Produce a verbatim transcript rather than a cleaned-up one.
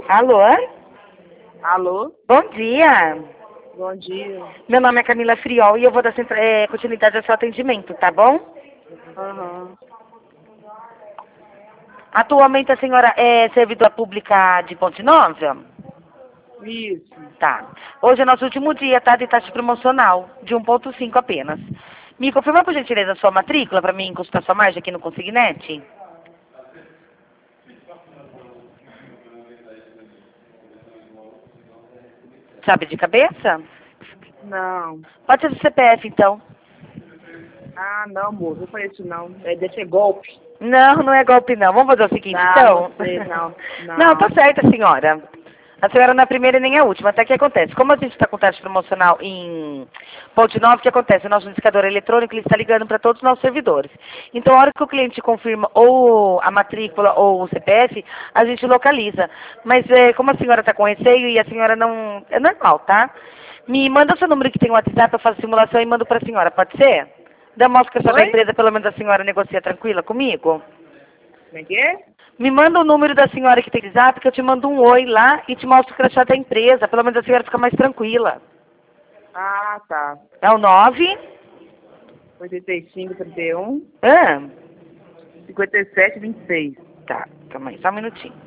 Alô? Alô? Bom dia. Bom dia. Meu nome é Camila Friol e eu vou dar centra- é, continuidade ao seu atendimento, tá bom? Aham. Atualmente a senhora é servidora pública de Ponte Nova? Isso. Tá. Hoje é nosso último dia, tá? De taxa promocional, de um ponto cinco apenas. Me confirma por gentileza a sua matrícula para mim consultar sua margem aqui no Consignet? Sabe de cabeça? Não. Pode ser do C P F, então. Ah, não, moço. Não foi isso, não. É, deve ser golpe. Não, não é golpe não. Vamos fazer o seguinte, Não, então? não sei, não. Não, tá Não. certa, senhora. A senhora não é a primeira e nem a última. Até que acontece. Como a gente está com taxa promocional em Ponte Nova, o que acontece? O nosso indicador eletrônico ele está ligando para todos os nossos servidores. Então, a hora que o cliente confirma ou a matrícula ou o C P F, a gente localiza. Mas é, como a senhora está com receio e a senhora não... É normal, tá? Me manda seu número que tem o WhatsApp, eu faço simulação e mando para a senhora. Pode ser? Da mostra que eu sou da Oi? empresa, pelo menos a senhora negocia tranquila comigo? Como é que é? Me manda o número da senhora que tem WhatsApp, que eu te mando um oi lá e te mostro o crachá da empresa. Pelo menos a senhora fica mais tranquila. Ah, tá. É o nove... oitenta e cinco, trinta e um, Ah, cinquenta e sete, vinte e seis. tá, calma aí, só um minutinho.